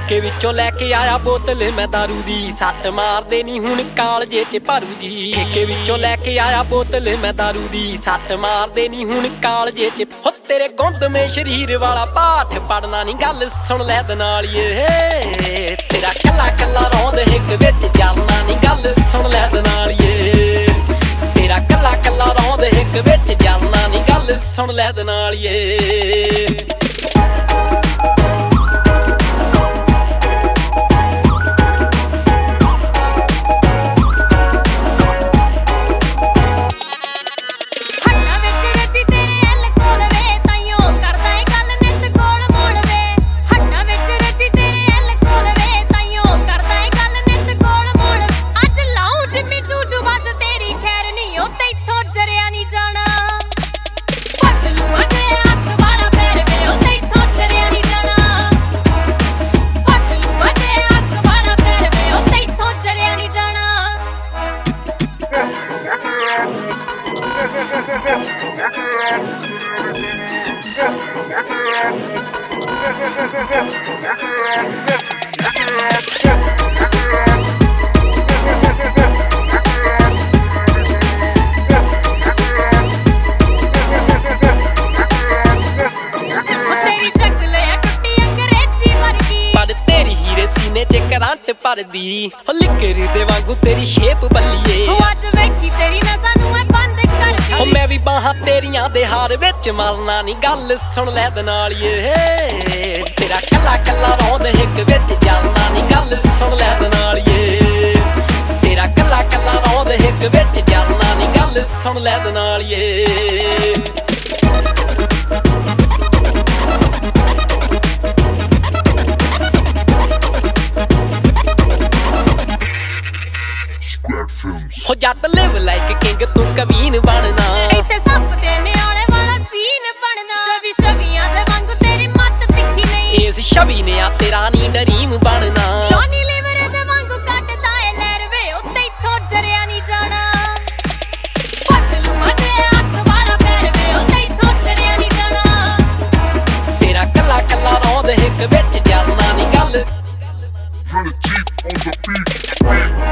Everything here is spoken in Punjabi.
ਠੇਕੇ ਵਿੱਚੋਂ ਲੈ ਕੇ ਆਇਆ ਬੋਤਲ ਮੈਂ ਦਾਰੂ ਦੀ, ਸੱਟ ਮਾਰਦੇ ਨੀ ਹੁਣ ਕਾਲਜੇ 'ਚ ਭਰੂ ਜੀ। ਠੇਕੇ ਵਿੱਚੋਂ ਲੈ ਕੇ ਆਇਆ ਬੋਤਲ ਮੈਂ ਦਾਰੂ ਦੀ, ਸੱਟ ਮਾਰਦੇ ਨੀ ਹੁਣ ਕਾਲਜੇ 'ਚ। ਹੋ ਤੇਰੇ ਗੁੰਦਮੇ ਸ਼ਰੀਰ ਵਾਲਾ ਪਾਠ ਪੜਨਾ ਨੀ, ਗੱਲ ਸੁਣ ਲੈ ਦਨਾਲੀਏ। ਤੇਰਾ ਕੱਲਾ ਕੱਲਾ ਰੌਂਦ ਹਿੱਕ ਵਿੱਚ ਜਾਣਾ ਨੀ, ਗੱਲ ਸੁਣ ਲੈ ਦਨਾਲੀਏ। ਤੇਰਾ ਕੱਲਾ ਕੱਲਾ ਰੌਂਦ ਹਿੱਕ ਵਿੱਚ ਜਾਣਾ ਨੀ, ਗੱਲ ਸੁਣ ਲੈ ਦਨਾਲੀਏ। ਕਰੰਟ ਭਰਦੀ ਲਿਕਰੀ ਦੇ ਵਾਂਗੂ ਤੇਰੀ ਸ਼ੇਪ ਬੱਲੀਏ। ਅੱਜ ਵੇਖੀ ਤੇਰੀ ਨਜ਼ਾਂ ਨੂੰ ਮੈਂ ਬੰਦ ਕਰਦੀ, ਮੈਂ ਵੀ ਬਾਹਾਂ ਤੇਰੀਆਂ ਦੇ ਹਾਰ ਵਿੱਚ ਮਰਨਾ ਨੀ, ਗੱਲ ਸੁਣ ਲੈ ਦਨਾਲੀਏ। ਤੇਰਾ ਕੱਲਾ ਕੱਲਾ ਰੌਂਦ ਹਿੱਕ ਵਿੱਚ ਜਾਣਾ ਨੀ, ਗੱਲ ਸੁਣ ਲੈ ਦਨਾਲੀਏ। ਤੇਰਾ ਕੱਲਾ ਕੱਲਾ ਰੌਂਦ ਹਿੱਕ ਵਿੱਚ ਜਾਣਾ ਨੀ, ਗੱਲ ਸੁਣ ਲੈ ਦਨਾਲੀਏ। ਹੋ ਜੱਟ ਲਿਵ ਲਾਈਕ ਕਿੰਗ ਤੂੰ ਕਵੀਨ ਬਣਨਾ, ਇੱਥੇ ਸੱਪ ਤੇ ਨਿਆਲੇ ਵਾਲਾ ਸੀਨ ਬਣਨਾ। ਛਵੀਆਂ ਦੇ ਵਾਂਗੂ ਤੇਰੀ ਮੱਤ ਤਿੱਖੀ ਨਹੀਂ, ਇਸ ਛਵੀ ਨੇ ਆ ਤੇਰਾ ਨੀ ਡਰੀਮ ਬਣਨਾ। ਜੌਨੀ ਲੀਵਰ ਦੇ ਵਾਂਗੂ ਕੱਟਦਾ ਏ ਲਹਿਰ ਵੇ, ਉੱਤੇ ਇੱਥੋਂ ਜਰਿਆ ਨਹੀਂ ਜਾਣਾ। ਪਤਲੂਆਂ ਦੇ ਅੱਖ ਵਾਲਾ ਪੈਰ ਵੇ, ਉੱਤੇ ਇੱਥੋਂ ਜਰਿਆ ਨਹੀਂ ਜਾਣਾ। ਤੇਰਾ ਕੱਲਾ ਕੱਲਾ ਰੌਂਦ ਹਿੱਕ ਵਿੱਚ ਜਾਣਾ ਨੀ, ਗੱਲ Got a Jeep on the beat.